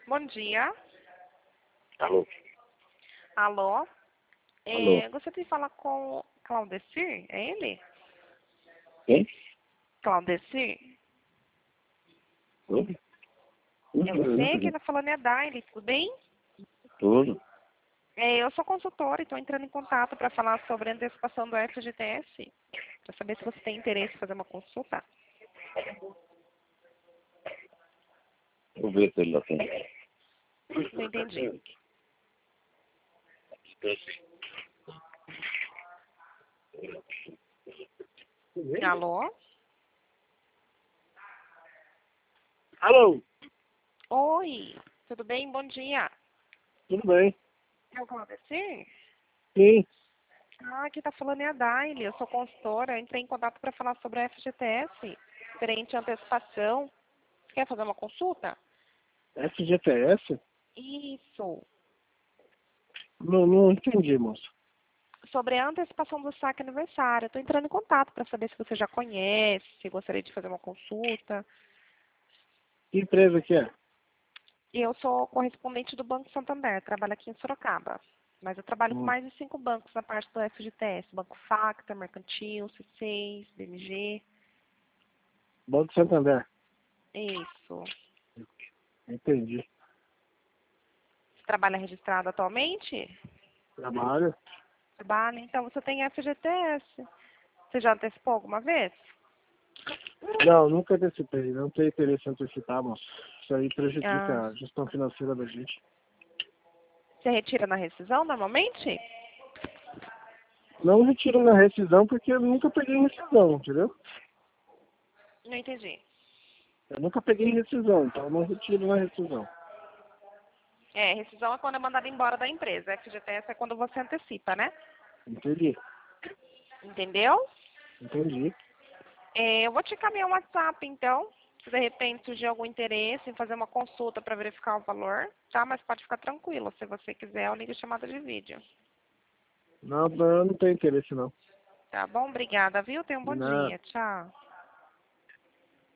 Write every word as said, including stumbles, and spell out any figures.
Bom dia. Alô? Alô? Alô? É, gostaria de falar com Claudecir, é ele? Quem? Claudecir? Oi? É você? Quem está falando é a Daile, tudo bem? Tudo. É, eu sou consultora e estou entrando em contato para falar sobre a antecipação do F G T S, para saber se você tem interesse em fazer uma consulta. Vou ver se ele atende. Não entendi. Alô? Alô? Oi, tudo bem? Bom dia. Tudo bem? É o Claudecir? Sim. Ah, aqui está falando é a Daile, eu sou consultora, eu entrei em contato para falar sobre a F G T S, diferente antecipação. Você quer fazer uma consulta? F G T S? Isso. Não, não entendi, moço. Sobre a antecipação do saque aniversário. Estou entrando em contato para saber se você já conhece, se gostaria de fazer uma consulta. Que empresa que é? Eu sou correspondente do Banco Santander, trabalho aqui em Sorocaba. Mas eu trabalho com Hum. mais de cinco bancos na parte do F G T S. Banco Facta, Mercantil, C seis, B M G. Banco Santander. Isso. Entendi. Você trabalha registrado atualmente? Trabalho? Trabalha. Então você tem F G T S. Você já antecipou alguma vez? Não, nunca antecipei. Não tenho interesse em antecipar, moço. Isso aí Ah, prejudica a gestão financeira da gente. você retira na rescisão normalmente? Não retiro na rescisão porque eu nunca peguei rescisão, entendeu? Não entendi. Eu nunca peguei rescisão, então eu não retiro na rescisão. É, rescisão é quando é mandado embora da empresa. F G T S é quando você antecipa, né? Entendi. Entendeu? Entendi. É, eu vou te encaminhar um WhatsApp, então. Se de repente surgir algum interesse em fazer uma consulta para verificar o valor, tá? Mas pode ficar tranquilo. Se você quiser, eu ligo chamada de vídeo. Não, eu não tenho interesse não. Tá bom? Obrigada, viu? Tenha um bom Não. dia. Tchau.